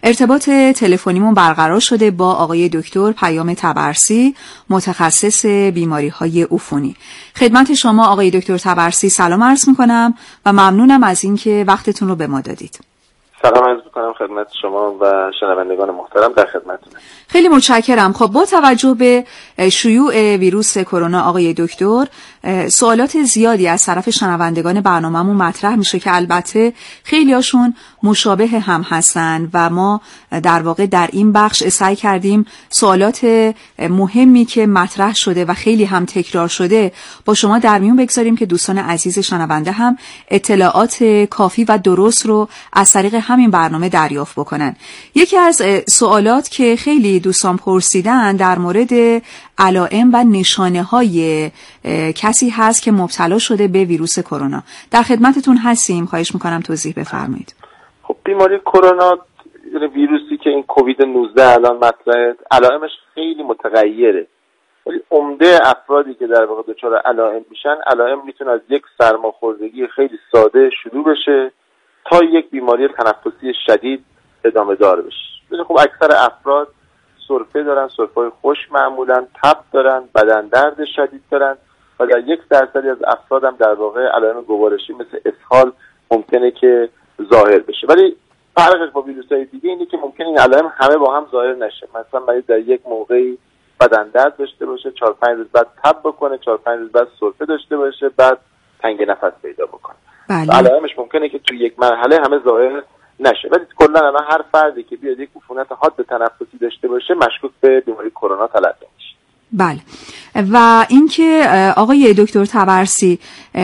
ارتباط تلفنیمون برقرار شده با آقای دکتر پیام تبرسی، متخصص بیماری‌های عفونی. خدمت شما آقای دکتر تبرسی سلام عرض می‌کنم و ممنونم از اینکه وقتتون رو به ما دادید. سلام عرض می‌کنم خدمت شما و شنوندگان محترم، در خدمتتونم. خیلی متشکرم. خب با توجه به شیوع ویروس کرونا آقای دکتر، سوالات زیادی از طرف شنوندگان برنامه‌مون مطرح میشه که البته خیلیاشون مشابه هم هستن و ما در واقع در این بخش سعی کردیم سوالات مهمی که مطرح شده و خیلی هم تکرار شده با شما در میون بگذاریم که دوستان عزیز شنونده هم اطلاعات کافی و درست رو از طریق همین برنامه دریافت بکنن. یکی از سوالات که خیلی دوستان پرسیدن در مورد علائم و نشانه‌های کسی هست که مبتلا شده به ویروس کرونا. در خدمتتون هستیم، خواهش میکنم توضیح بفرمایید. خب بیماری کرونا، ویروسی که این کووید 19 الان مطرحه، علائمش خیلی متغیره، ولی عمده افرادی که در واقع دچار علائم میشن، علائم میتونه از یک سرماخوردگی خیلی ساده شروع بشه تا یک بیماری تنفسی شدید ادامه دار بشه. خب اکثر افراد سرفه دارن، سرفه‌های خشک معمولا، تب دارن، بدن درد شدید دارن و در 1% از افراد هم در واقع علائم گوارشی مثل اسهال ممکنه که ظاهر بشه. ولی فرقش با ویروس‌های دیگه اینه که ممکنه این علائم همه با هم ظاهر نشه. مثلا مریض در یک موقعی بدن درد داشته باشه، 4-5 روز بعد تب بکنه، 4-5 روز بعد سرفه داشته باشه، بعد تنگ نفس پیدا بکنه. بله. علائمش ممکنه که توی یک مرحله همه ظاهر نشه، ولی کلا الان هر فردی که بیاد یک عفونت حاد تنفسی داشته باشه مشکوک به بیماری کرونا تلقی میشه. بله. و اینکه آقای دکتر تبرسی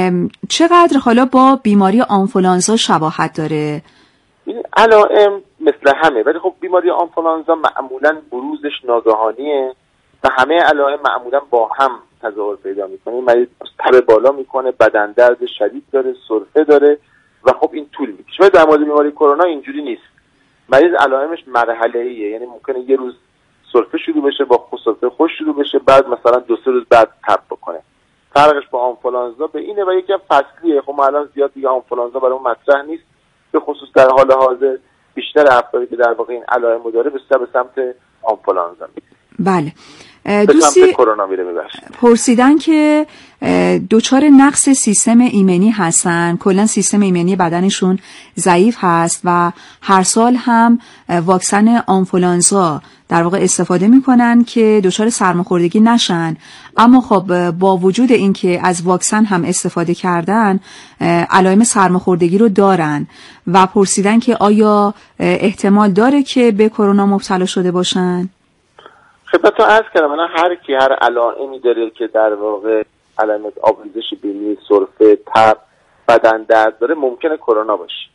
چقدر حالا با بیماری آنفولانزا شباهت داره؟ این علائم مثل همه، ولی خب بیماری آنفولانزا معمولا بروزش ناگهانیه و همه علائم معمولا با هم تظاهر پیدا میکنه. مریض تب بالا میکنه، بدن درد شدید داره، سرفه داره و خب این طول میکشه. ولی در مورد بیماری کرونا اینجوری نیست. مریض علائمش مرحله‌ایه، یعنی ممکنه یه روز سرفه شروع بشه، با سرفه خوش شروع بشه، بعد مثلا 2-3 روز بعد تب بکنه. فرقش با آنفولانزا به اینه و یکم فصلیه. خب ما الان زیاد دیگه آنفولانزا برای اون مطرح نیست، به خصوص در حال حاضر بیشتر افرادی که در واقع این علائم داره به سمت آنفولانزا میره. بله. دوستی کرونا میره پرسیدن که دچار نقص سیستم ایمنی هستن، کلا سیستم ایمنی بدنشون ضعیف هست و هر سال هم واکسن آنفولانزا در واقع استفاده میکنن که دچار سرماخوردگی نشن، اما خب با وجود اینکه از واکسن هم استفاده کردن علائم سرماخوردگی رو دارن و پرسیدن که آیا احتمال داره که به کرونا مبتلا شده باشن؟ خدمتتون عرض کردم الان هر علائمی داره که در واقع علائم آبریزش بینی، سرفه، تب، بدن درد داره ممکنه کرونا باشه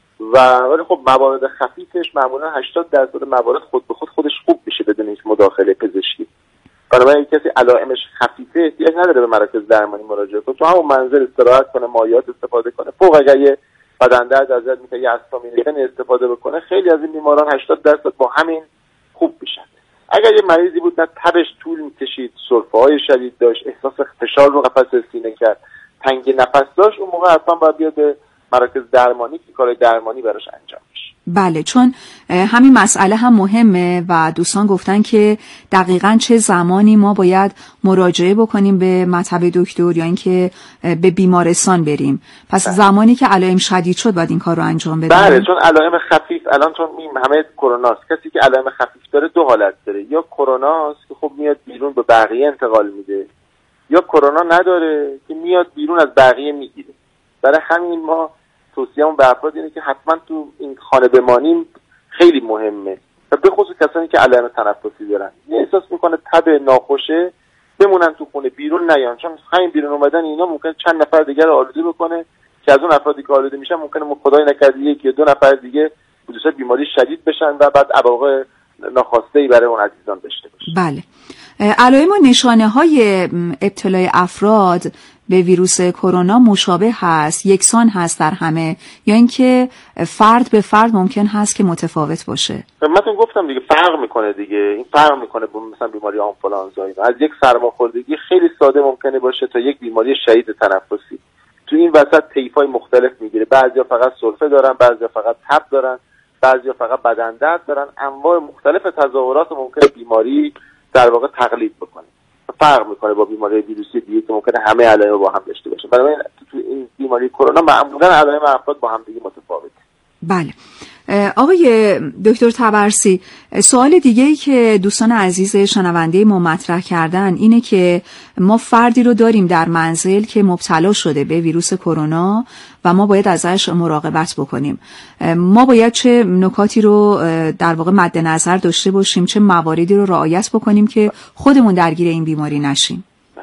ولی خب موارد خفیفش معمولا 80% موارد خود به خودش خوب میشه بدون هیچ مداخله پزشکی. بنابراین کسی علائمش خفیفه احتیاج نداره به مراکز درمانی مراجعه کنه، تو همون منزل استراحت کنه، مایعات استفاده کنه، فوق اگر یه بدن درد ازت میگه یه استامینوفن استفاده بکنه، خیلی از این بیماران 80% با همین خوب میشن. اگر یه مریضی بود نه تبش طول میکشید، سرفه‌های شدید داشت، احساس فشار رو قفسه سینه کرد، تنگ نفس داشت، اون موقع حتما باید بیاد به مراکز درمانی که کار درمانی براش انجام بشه. بله، چون همین مسئله هم مهمه و دوستان گفتن که دقیقاً چه زمانی ما باید مراجعه بکنیم به مطب دکتر یا اینکه به بیمارستان بریم. پس زمانی که علائم شدید شد باید این کار رو انجام بدیم. بله، چون علائم خفیف الان چون همه کروناست، کسی که علائم خفیف داره دو حالت داره، یا کروناست که خب میاد بیرون به بقیه انتقال میده، یا کرونا نداره که میاد بیرون از بقیه میگیره. برای همین ما توصیه‌مون به افراد اینه که حتما تو این خانه بمانیم خیلی مهمه و به خصوص کسانی که علائم تنفسی دارن، احساس میکنه تب ناخوشه، بمونن تو خونه، بیرون نیان، چون همین بیرون اومدن اینا ممکنه چند نفر دیگه رو آلوده بکنه که از اون افرادی که آلوده میشن ممکنه خدای نکرده یکی یا دو نفر دیگه حدوث بیماری شدید بشن و بعد عواقب ناخواسته ای برای اون عزیزان داشته باشه. بله. علائم و نشانه‌های ابتلای افراد به ویروس کرونا مشابه هست، یکسان هست در همه، یا اینکه فرد به فرد ممکن هست که متفاوت باشه؟ من گفتم دیگه فرق میکنه دیگه، این فرق میکنه با مثلا بیماری آنفولانزا، از یک سرماخوردگی خیلی ساده ممکنه باشه تا یک بیماری شدید تنفسی. تو این وسط طیف‌های مختلف میگیره، بعضیا فقط سرفه دارن، بعضیا فقط تب دارن، بعضیا فقط بدن درد دارن. انواع مختلف تظاهرات ممکنه بیماری در واقع تقلید بکنه، فرق میکنه با بیماری ویروسی دیگه که ممکنه همه علائم با هم داشته باشه. بنابراین تو این بیماری کرونا معمولا علائم افراد با هم دیگه متفاوته. بله. آقای دکتر طبرسی، سوال دیگه‌ای که دوستان عزیز شنونده ما مطرح کردن اینه که ما فردی رو داریم در منزل که مبتلا شده به ویروس کرونا و ما باید ازش مراقبت بکنیم. ما باید چه نکاتی رو در واقع مد نظر داشته باشیم، چه مواردی رو رعایت بکنیم که خودمون درگیر این بیماری نشیم؟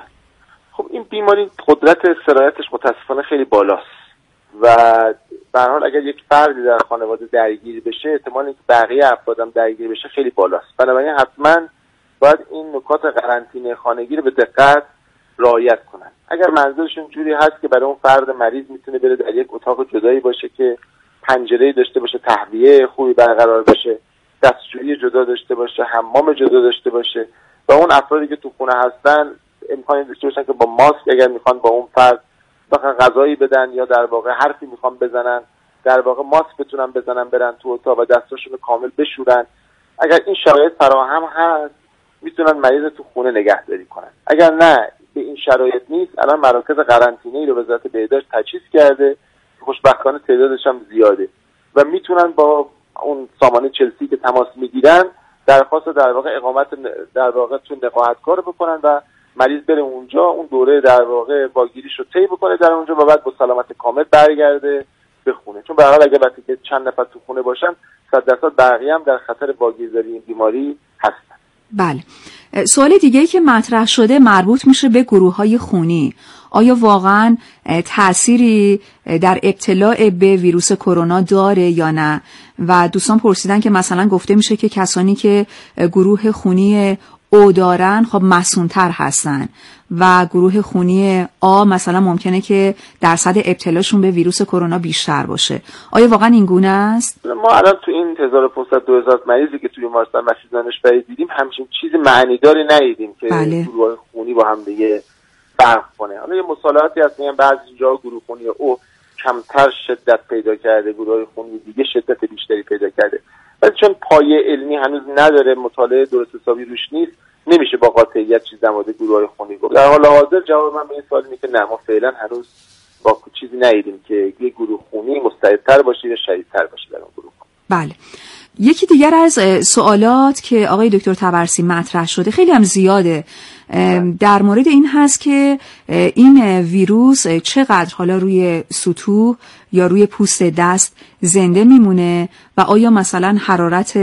خب این بیماری قدرت سرایتش متاسفانه خیلی بالاست و به هر حال اگر یک فردی در خانواده درگیر بشه احتمال اینکه بقیه افرادم درگیر بشه خیلی بالاست. بنابراین حتما باید این نکات قرنطینه خانگی رو به دقت رعایت کنن. اگر منزلشون جوری هست که برای اون فرد مریض میتونه بره در یک اتاق جدایی باشه که پنجره‌ای داشته باشه، تهویه خوبی برقرار بشه، دستشویی جدا داشته باشه، حمام جدا داشته باشه و اون افرادی که تو خونه هستن امکانی داشته باشن که با ماسک اگر میخوان با اون فرد مثلا غذایی بدن یا در واقع حرفی میخوان بزنن در واقع ماسک بتونن بزنن برن تو اتاق و دستاشون رو کامل بشورن. اگر این شرایط فراهم هست میتونن مریض تو خونه نگهداری کنن. اگر نه به این شرایط نیست، الان مراکز قرنطینه‌ای رو وزارت بهداشت تجهیز کرده، خوشبختانه تعدادش هم زیاده و میتونن با اون سامانه چلسی که تماس میگیرن درخواست در واقع اقامت در واقع تو نقاهتگاه رو بکنن و مریض بره اونجا اون دوره در واقع واگیریش رو طی بکنه در اونجا و بعد با سلامت کامل برگرده به خونه. چون به هر حال اگه وقتی که چند نفر تو خونه باشن 100% بقیه هم در خطر واگیرداری این بیماری هستن. بله. سوال دیگه‌ای که مطرح شده مربوط میشه به گروه‌های خونی. آیا واقعاً تأثیری در ابتلاع به ویروس کرونا داره یا نه؟ و دوستان پرسیدن که مثلا گفته میشه که کسانی که گروه خونی او دارن خب مسئول‌تر هستن و گروه خونی آ مثلا ممکنه که درصد ابتلاشون به ویروس کرونا بیشتر باشه. آیا واقعا این گونه است؟ ما الان تو این 1500-2000 مریضی که توی بیمارستان مشهد دانشوری دیدیم همچین چیز معنیداری ندیدیم که گروه خونی با هم دیگه فرق کنه. حالا یه مصالحاتی هست میگن بعضی جاها گروه خونی او کمتر شدت پیدا کرده، گروه خونی دیگه شدت بیشتری پیدا کرده. ولی چون پایه علمی هنوز نداره، مطالعه درست حسابی روش نیست، نمیشه با قاطعیت چیز در مورد گروه‌های خونی گفت. در حال حاضر جواب من به این سوال اینه که نه، ما فعلا هنوز با چیزی ندیدیم که یه گروه خونی مستعدتر باشه یا شدیدتر باشه در اون گروه. بله. یکی دیگر از سوالات که آقای دکتر طبرسی مطرح شده خیلی هم زیاده در مورد این هست که این ویروس چقدر حالا روی سطوح یا روی پوست دست زنده میمونه و آیا مثلا حرارت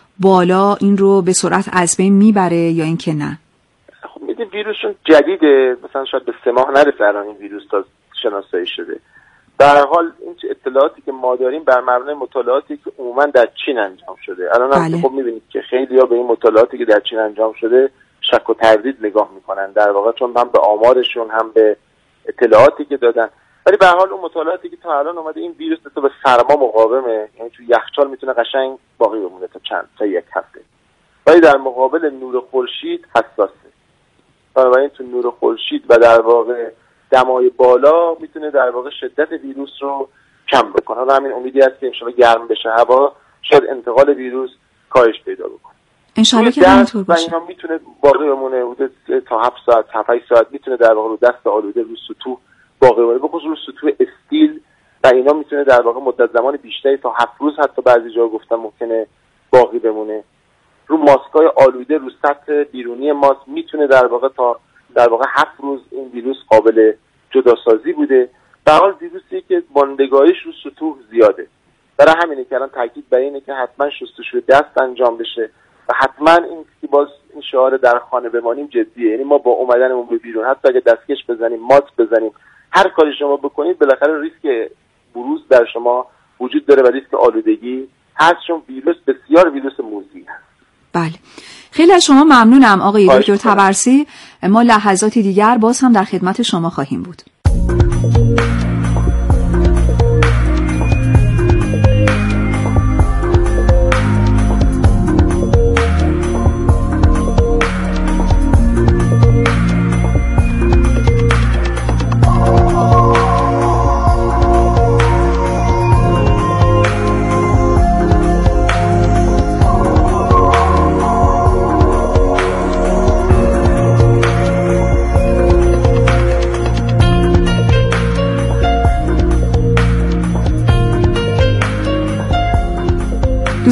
بالا این رو به سرعت از بین میبره یا اینکه نه؟ خب میدونید ویروسشون جدیده، مثلا شاید به 3 ماه نرسه الان این ویروس تا شناسایی شده. در حال این اطلاعاتی که ما داریم بر مبنای مطالعاتی که عموما در چین انجام شده. الان هم خب میبینید که خیلی‌ها به این مطالعاتی که در چین انجام شده شک و تردید نگاه میکنن در واقع، چون هم به آمارشون هم به اطلاعاتی که دادن. ولی به هر حال اون مطالعاتی که تا الان اومده این ویروس به سرما مقاومه، یعنی تو یخچال میتونه قشنگ باقی بمونه تا یک هفته. ولی در مقابل نور خورشید حساسه. بنابراین تو نور خورشید و در واقع دمای بالا میتونه در واقع شدت ویروس رو کم بکنه. حالا همین امیدی هست که انشالله گرم بشه هوا شاید انتقال ویروس کاهش پیدا بکنه. انشالله که همینطور باشه. و اینا میتونه باقی بمونه تا 7 ساعت 7 ساعت میتونه در واقع رو دست آلوده رو سطوح باقی بمونه، بخصوص رو سطوح استیل و اینا میتونه در واقع مدت زمان بیشتری تا 7 روز حتی بعضی جا گفتن ممکنه باقی بمونه. رو ماسکای آلوده رو سطح بیرونی ماسک میتونه در واقع تا در واقع 7 روز این ویروس قابل جداسازی بوده. در حال ویروسی که ماندگاریش رو سطوح زیاده. برای همینه که الان تاکید بر اینه که حتما شستشوی دست انجام بشه و حتما این که باز این شعار در خانه بمانیم جدیه. یعنی ما با اومدنمون به بیرون حتی اگه دستکش بزنیم، ماسک بزنیم، هر کاری شما بکنید بالاخره ریسک بروز در شما وجود داره و ریسک آلودگی هست، چون ویروس بسیار ویروس موذی هست. بله. خیلی از شما ممنونم آقای دکتر طبرسی. ما لحظاتی دیگر باز هم در خدمت شما خواهیم بود.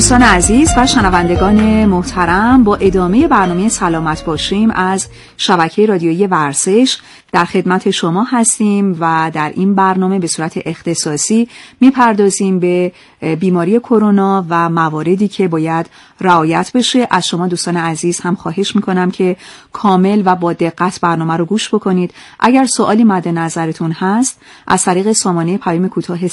دوستان عزیز و شنوندگان محترم، با ادامه برنامه سلامت باشیم از شبکه رادیویی ورزش در خدمت شما هستیم و در این برنامه به صورت اختصاصی میپردازیم به بیماری کرونا و مواردی که باید رعایت بشه. از شما دوستان عزیز هم خواهش میکنم که کامل و با دقت برنامه رو گوش بکنید. اگر سوالی مد نظرتون هست از طریق سامانه پیام کوتاه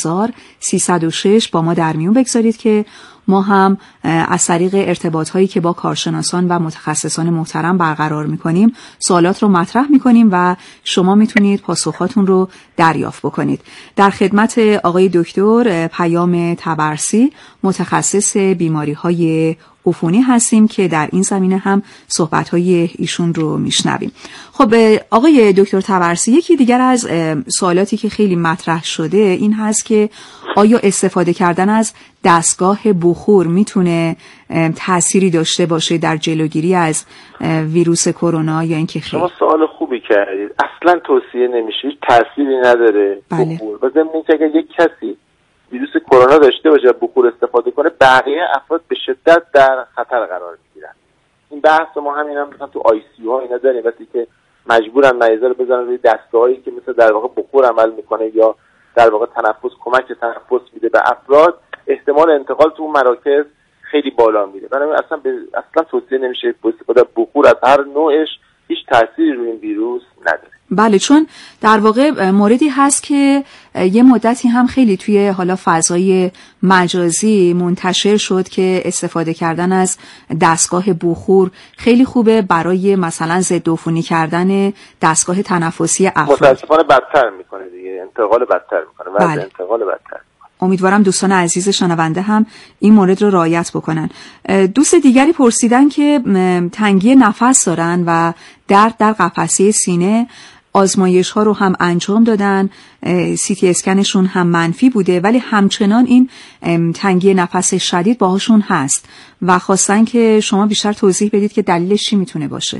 30306 با ما در میون بگذارید که ما هم از طریق ارتباط هایی که با کارشناسان و متخصصان محترم برقرار میکنیم سوالات رو مطرح میکنیم و شما میتونید پاسخاتون رو دریافت بکنید. در خدمت آقای دکتر پیام طبرسی، متخصص بیماری های عفونی هستیم که در این زمینه هم صحبت‌های ایشون رو میشنویم. خب آقای دکتر طبرسی، یکی دیگر از سوالاتی که خیلی مطرح شده این هست که آیا استفاده کردن از دستگاه بخور میتونه تأثیری داشته باشه در جلوگیری از ویروس کرونا یا اینکه خیر؟ شما سوال خوبی کردید. اصلا توصیه نمیشه، هیچ تأثیری نداره بخور. و ضمن اینکه اگر یک کسی ویروس کرونا داشته باشه و بخور استفاده کنه، بقیه افراد به شدت در خطر قرار میگیرن. این بحث ما همین مثلا تو آی سی یو ها اینا داریم، وقتی که مجبورن مریضا رو بزنن روی دستگاهایی که مثل در واقع بخور عمل میکنه یا در واقع کمک تنفس میده به افراد، احتمال انتقال تو اون مراکز خیلی بالا میره. بنابراین اصلا توصیه نمیشه استفاده بخور از هر نوعش، هیچ تأثیری روی این ویروس نداره. بله، چون در واقع موردی هست که یه مدتی هم خیلی توی حالا فضای مجازی منتشر شد که استفاده کردن از دستگاه بخور خیلی خوبه برای مثلا ضد عفونی کردن دستگاه تنفسی افراد. متاسفانه بدتر میکنه دیگه، انتقال بدتر میکنه. بله. انتقال بدتر. امیدوارم دوستان عزیز شنونده هم این مورد رو رعایت بکنن. دوست دیگری پرسیدن که تنگی نفس دارن و درد در قفسه سینه، آزمایش ها رو هم انجام دادن، سی تی اسکنشون هم منفی بوده، ولی همچنان این تنگی نفس شدید باهاشون هست و خواستن که شما بیشتر توضیح بدید که دلیلش چی میتونه باشه.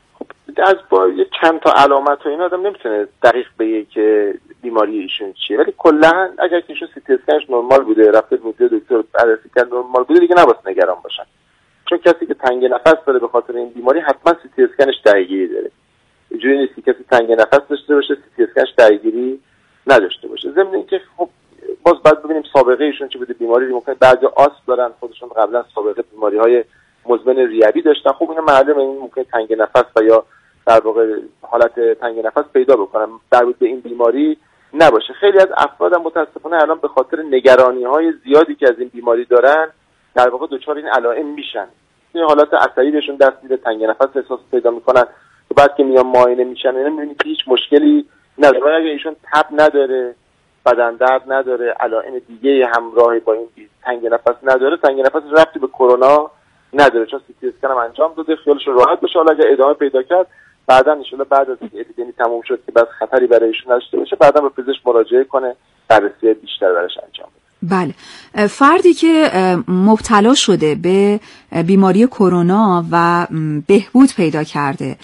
از با چند تا علامت و این آدم نمیتونه دقیق بگه که بیماری ایشون چیه، ولی کلا اگر که ایشون سی تی اسکنش نرمال بوده، رفته دکتر بررسی کرد نرمال بوده، دیگه نباید نگران باشن. چون کسی که تنگ نفس داره به خاطر این بیماری حتما سی تی اسکنش درگیری داره. اینجوری نیست که کسی تنگ نفس داشته باشه سی تی اسکنش درگیری نداشته باشه. ضمن اینکه خب باز باید ببینیم سابقه ایشون چه بوده. بیماری ممکنه بعضی آسم دارن، خودشون قبلا سابقه بیماری‌های مزمن ریوی داشتن، خب اینا معلومه این ممکنه تنگ نفس و یا در واقع حالت تنگ نفس پیدا بکنن، مربوط به این بیماری نباشه. خیلی از افراد هم متاسفانه الان به خاطر نگرانی‌های زیادی که از این بیماری دارن در واقع دچار این علائم میشن. این حالت عصبی بهشون دست میده، تنگ نفس احساس پیدا میکنن و بعد که میان معاینه میشن اینا میبینید که هیچ مشکلی نداره. اگه ایشون تب نداره، بدن درد نداره، علائم دیگه همراه با این تنگ نفس نداره، تنگ نفس ربطی به کرونا نداره، چون سی تی اسکن هم انجام داده، خیالش راحت بشه. حالا اگه ادامه پیدا کرد بعداً ان شاءالله بعد از اینکه اپیدمی تموم شد که بس خطری برای ایشون نداشته باشه، بعداً به پزشک مراجعه کنه، بررسی بیشتر براش انجام بده. بله، فردی که مبتلا شده به بیماری کرونا و بهبود پیدا کرده،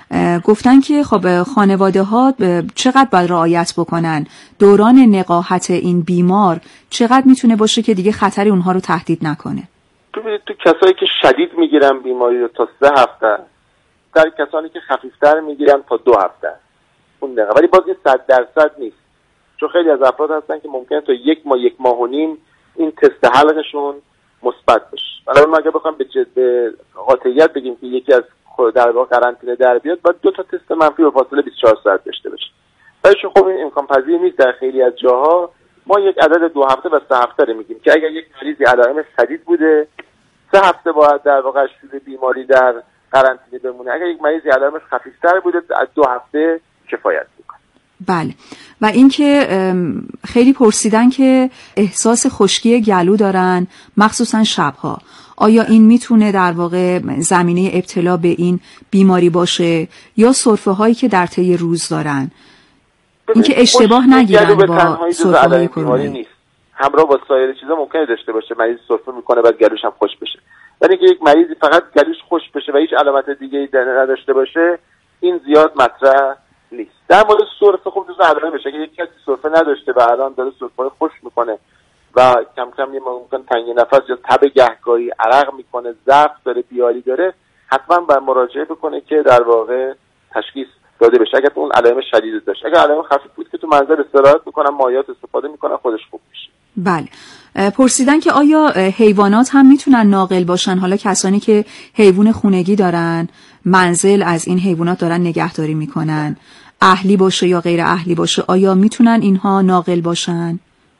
گفتن که خب خانواده ها چقدر باید رعایت بکنن، دوران نقاهت این بیمار چقدر میتونه باشه که دیگه خطری اونها رو تهدید نکنه؟ ببینید تو کسایی که شدید میگیرن بیماری رو تا 3 هفته، در کسانی که خفیفتر میگیرن تا 2 هفته اون دقیقه، ولی باز این 100% نیست، چون خیلی از افراد هستن که ممکنه تا 1 ماه و نیم این تست حلقشون مثبت بشه. حالا ما اگه بخوایم به قاطعیت بگیم که یکی از در واقع قرنطینه در بیاد، باید 2 تا تست منفی به فاصله 24 ساعت داشته باشه. ولی خب این امکان پذیر نیست. در خیلی از جاها ما یک عدد 2 هفته و 3 هفته رو میگیم که اگر یک مریضی علائم شدید بوده 3 هفته باید در واقع شروع بیماری در قرنطینه بمونه. اگر یک مریضی علائمش خفیفتر بوده از 2 هفته کفایت میکنه. بله. و اینکه خیلی پرسیدن که احساس خشکی گلو دارن مخصوصا شبها، آیا این میتونه در واقع زمینه ابتلا به این بیماری باشه یا سرفه هایی که در طی روز دارن؟ اینکه اشتباه نگیرن با سرفه های کرونایی نیست، همراه با سایر چیزا ممکنه داشته باشه. مریض سرفه میکنه بعد گلوش هم خشک بشه، ولی اینکه یک مریضی فقط گلوش خشک بشه و هیچ علامت دیگه‌ای نداشته باشه این زیاد مطرح نیست. در مورد سرفه خب جزء علائم بشه که یک کسی سرفه نداشته و الان داره سرفه خشک میکنه و کم کم یه ممکن تنگی نفس یا تب گهگاهی، عرق میکنه، ضعف داره، بیاری داره، حتما باید مراجعه بکنه که در واقع تشخیص داده بشه. اگر اون علائم شدید داشت، اگر علائم خفیف بود که تو منزل استراحت میکنن، مایعات استفاده میکنن، خودش خوب میشه. بله. پرسیدن که آیا حیوانات هم میتونن ناقل باشن؟ حالا کسانی که حیوان خونگی دارن، منزل از این حیوانات دارن نگهداری میکنن، اهلی باشه یا غیر اهلی باشه، آیا میتونن اینها ناقل باشن؟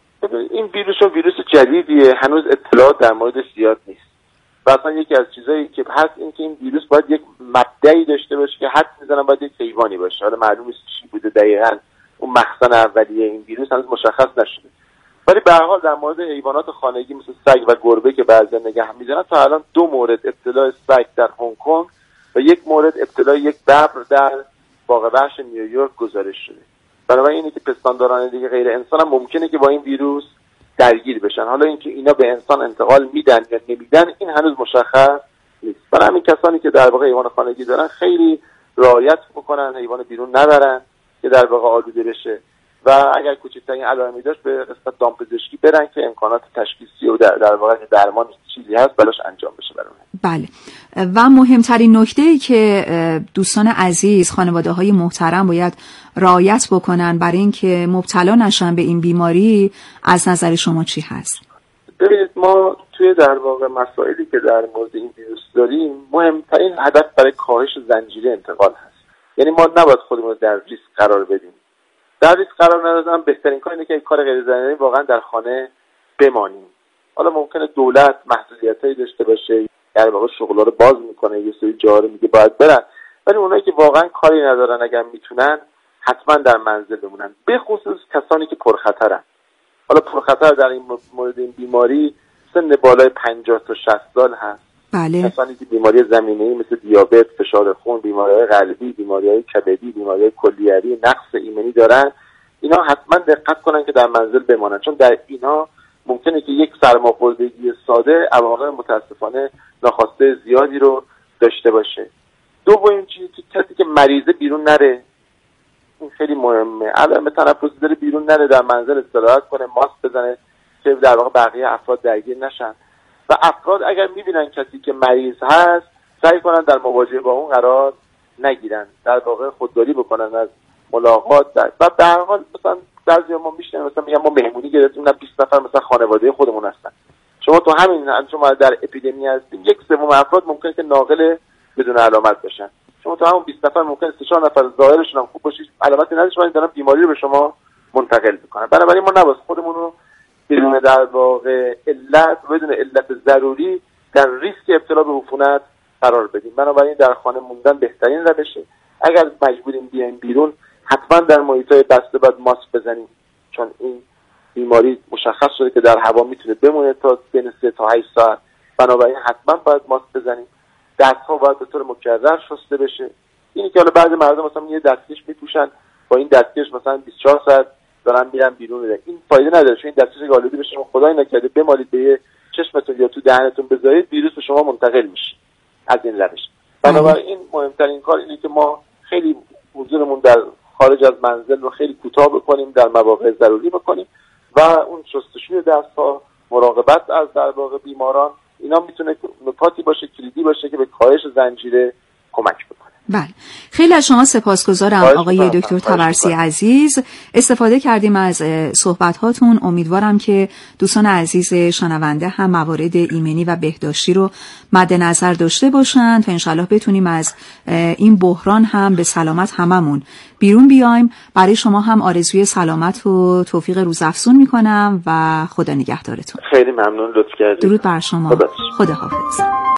این ویروس جدیدیه، هنوز اطلاعات در موردش زیاد نیست. و اصلا یکی از چیزایی که هست این که این ویروس باید یک مبدأی داشته باشه که حد میزنن باید یک حیوانی باشه. حالا معلوم نیست چی بوده دقیقاً اون مخزن اولیه این ویروس، هنوز مشخص نشده. ولی به هر حال در مورد حیوانات خانگی مثل سگ و گربه که بعضی نگه می‌دارن، تا الان 2 مورد ابتلا سگ در هنگ کنگ و 1 مورد ابتلا یک ببر در باغ وحش نیویورک گزارش شده. بنابراین اینه که پستانداران دیگه غیر انسان هم ممکنه که با این ویروس درگیر بشن. حالا اینکه اینا به انسان انتقال میدن یا نمیدن این هنوز مشخص نیست. برای همین کسانی که در واقع حیوان خانگی دارن خیلی رعایت بکنن، حیوان بیرون نبرن که در واقع آلوده بشه و اگر کوچکترین علائمی داشت به قسمت دامپزشکی برن که امکانات تشخیصی و در واقع درمان چیزی هست براش انجام بشه برای. بله. و مهمترین نکته‌ای که دوستان عزیز، خانواده‌های محترم باید رعایت بکنن برای اینکه مبتلا نشن به این بیماری، از نظر شما چی هست؟ ببینید، ما توی در واقع مسائلی که در مورد این ویروس داریم، مهمترین هدف برای کاهش زنجیره انتقال هست. یعنی ما نباید خودمون رو در ریسک قرار بدیم. در ریسک قرار ندادن بهترین کار اینه که کار غیر ضروری واقعا در خانه بمانیم. حالا ممکنه دولت محدودیتایی داشته باشه، در واقع شغل‌ها رو باز میکنه، یه سری جاها رو میگه باید برن، ولی اونایی که واقعا کاری ندارن اگر میتونن حتما در منزل بمونن، به خصوص کسانی که پرخطرن. حالا پرخطر در این مورد این بیماری سن بالای 50 تا 60 سال هست. بله. کسانی که بیماری زمینه‌ای مثل دیابت، فشار خون، بیماری‌های قلبی، بیماری‌های کبدی، بیماری‌های کلیوی، نقص ایمنی دارن، اینا حتما دقت کنن که در منزل بمانن، چون در اینا ممکنه که یک سرماخوردگی ساده عواقب متاسفانه ناخواسته زیادی رو داشته باشه. دومین چیزی که کسی که مریضه بیرون نره، این خیلی مهمه. علائم تنفسی داره بیرون نره، در منزل استراحت کنه، ماسک بزنه که در واقع بقیه افراد درگیر نشن. و افراد اگر میبینن کسی که مریض هست، سعی کنن در مواجهه با اون قرار نگیرن، در واقع خودداری بکنن از ملاقات. و به هر حال مثلا بعضیا ما میشنن مثلا میگن ما مهمونی گرفتیم، 20 نفر مثلا خانواده خودمون هستن. شما تو همین شما در اپیدمی هستیم، 1/3 افراد ممکنه که ناقل بدون علامت باشن. شما تو همون 20 نفر ممکنه 3-4 نفر ظاهرشون هم خوب باشه، علامتی نداشته ولی دارن بیماری رو به شما منتقل میکنن. بنابراین ما نباید خودمون رو بدون در واقع علت، بدون علت ضروری در ریسک ابتلا به عفونت قرار بدیم. بنابراین در خانه موندن بهترین روشه. اگر مجبوریم بیایم بیرون، حتما در محیط‌های بسته باید ماسک بزنیم، چون این بیماری مشخص شده که در هوا میتونه بمونه تا بین 3 تا 8 ساعت. بنابراین حتما باید ماسک بزنیم. دست‌ها باید به طور مکرر شسته بشه. اینی که حالا بعضی مردم مثلا یه دستکش میپوشن، با این دستکش مثلا 24 ساعت دارن میرن بیرون، این فایده نداره، چون این دستکش آلوده بشه، خدای نکرده بمالید به چشمتون یا تو دهنتون بذارید، ویروس به شما منتقل میشه از این روش. بنابراین مهمترین کار اینه که ما خیلی حضورمون در خارج از منزل رو خیلی کوتاه بکنیم، در مواقع ضروری بکنیم و اون شستشوی دست‌ها، مراقبت از در واقع بیماران، اینا میتونه نکاتی باشه، کلیدی باشه که به کاهش زنجیره کمک بکنه. بله، خیلی از شما سپاسگزارم آقای دکتر طبرسی عزیز. استفاده کردیم از صحبت هاتون. امیدوارم که دوستان عزیز شنونده هم موارد ایمنی و بهداشتی رو مد نظر داشته باشن تا انشالله بتونیم از این بحران هم به سلامت هممون بیرون بیایم. برای شما هم آرزوی سلامت و توفیق روزافزون میکنم و خدا نگهدارتون. خیلی ممنون، لطف کردید. درود بر شما. خداحافظ.